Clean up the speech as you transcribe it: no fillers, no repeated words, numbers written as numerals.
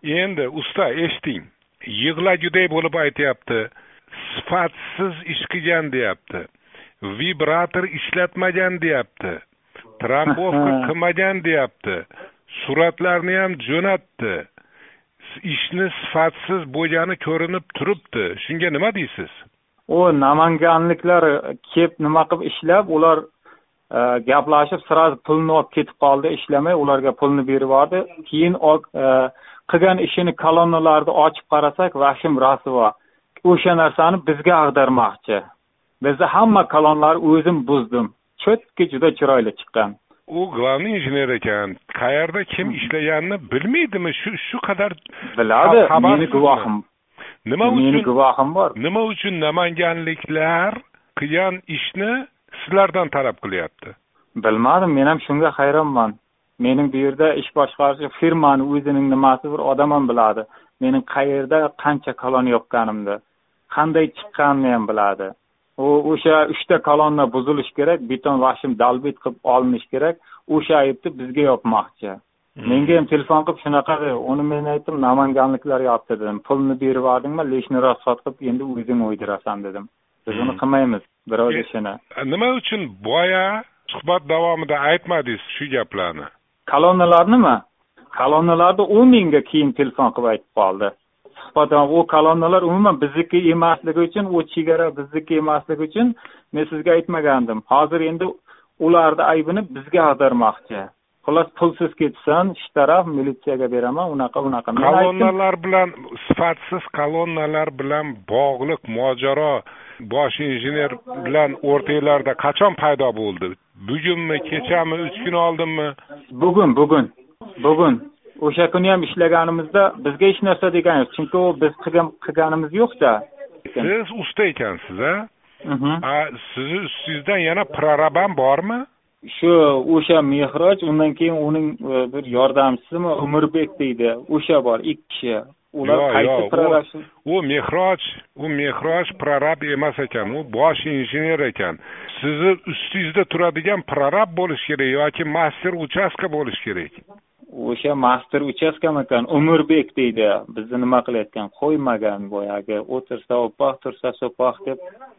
Endi usta eshiting. Yig'laguday bo'lib aytyapti. Sifatsiz ish qilgan deyapti. Vibrator ishlatmagan deyapti. Trampovka qilmagan deyapti. Suratlarni ham jo'natdi. Ishni sifatsiz bo'lgani ko'rinib turibdi. Shunga nima deysiz? O namanganliklar kelib nima qilib ishlab, ular gaplashib sirasi pulni olib ketib qoldi, ishlamay, ularga pulni berib yubordi. Keyin qilgan ishini kolonnalarni ochib qarasak, vahshim rasvo. O'sha narsani bizga ag'darmoqchi. Bizda hamma kolonlar o'zim buzdim. Cho'tki juda chiroyli chiqqan. U glавный injener ekan. Qayerda kim ishlaganini bilmaydimi? Shu qadar biladi. Meni guvohim. Meni guvohim bor. Nima uchun namanganliklar qilgan ishni sizlardan talab qilyapti? Bilmadim, men ham shunga hayronman. Mening bu yerda ish boshqarish firmani o'zining nimasi bir odam ham biladi. Mening qayerda qancha kolon yoqqanimni, qanday chiqqanimni ham biladi. O'sha 3 ta kolonna buzilish kerak, beton vahshim dalbit qilib olinish kerak. O'sha aybni bizga yopmoqchi. Menga ham telefon qilib shunaqa dedi. Uni men aytdim, namanganliklar yapti dedim. Pulni berib yordingmi, leshni rasxot qilib endi o'zing o'ydirasan dedim. Biz uni qilmaymiz, birov ishini. Nima uchun boya suhbat davomida aytmadingiz shu gaplarni? Kolonnalarnimi? Kolonnalarda u menga keyin telefon qilib aytib qoldi. Suhbatdan u kolonnalar umuman bizniki emasligi uchun, u chegara bizniki emasligi uchun men sizga aytmagandim. Hozir endi ularning aybini bizga ag'darmoqchi. Xullas pulsiz ketsan, ish taraf militsiyaga beraman, unaqa. Kolonnalar bilan sifatsiz kolonnalar bilan bog'liq mojaro bosh injener bilan o'rtalarda qachon paydo bo'ldi? Bugunmi, kechami, 3 kun oldinmi? Bugun. O'sha kuni ham ishlaganimizda bizga hech narsa degan yo'q. Chunki u biz qilganimiz yo'q-da. Siz usta ekansiz, a? Sizni ustingizdan yana prorab ham bormi? O'sha Mehroj, undan keyin uning bir yordamchisimi Umirbek deydi. O'sha bor 2 kishi. Ular qaysi prorab? U Mehroj prorab emas ekan, u bosh injener ekan. Sizni ustingizda turadigan prorab bo'lish kerak yoki master uchastka bo'lish kerak. O'sha master uchastkam ekan, Umirbek deydi. Bizni nima qilayotgan, qo'ymagan boyagi o'tirsa o'poq, tursa so'poq deb